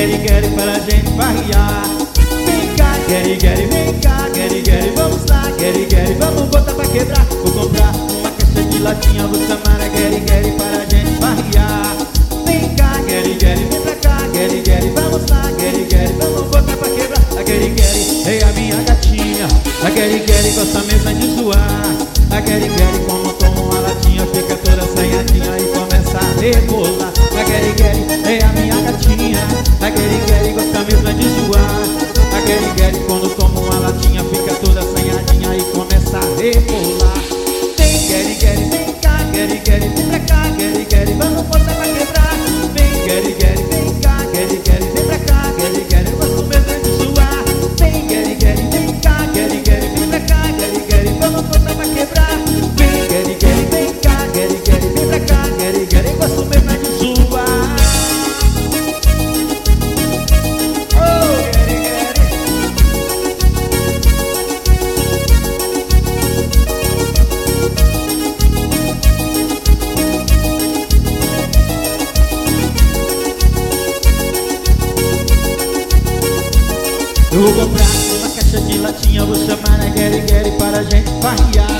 Gary Gary para a gente farrear. Vem cá, Gary Gary, vem cá, Gary Gary, vamos lá, Gary Gary, vamos botar pra quebrar. Vou comprar uma caixa de latinha, vou chamar a Gary Gary para a gente farrear. Vem cá, Gary Gary, vem pra cá, Gary Gary, vamos lá, Gary Gary, vamos botar pra quebrar. A Gary Gary é a minha gatinha, a Gary Gary gosta mesmo de zoar. A Gary Gary como toma uma latinha, fica toda assanhadinha e começa a rebolar. A Gary Gary é a minha gatinha, a Gary Gary gosta mesmo de zoar. A Gary Gary quando toma uma latinha, fica toda assanhadinha e começa a rebolar. Vem Gary Gary, vem cá, Gary Gary, vem pra cá, Gary Gary, vamos botar pra quebrar. Vem Gary Gary, vem cá, Gary Gary, vem pra cá, Gary Gary, eu gosto mesmo de zoar. Vem Gary Gary, vem cá, Gary Gary, vem pra cá, Gary Gary, vamos botar pra quebrar. Vem Gary Gary, vem cá, Gary Gary, vem pra cá, Gary Gary, eu gosto mesmo de zoar. Oh Gary Gary. Eu vou comprar uma caixa de latinha, vou chamar a Gary Gary para a gente farrear.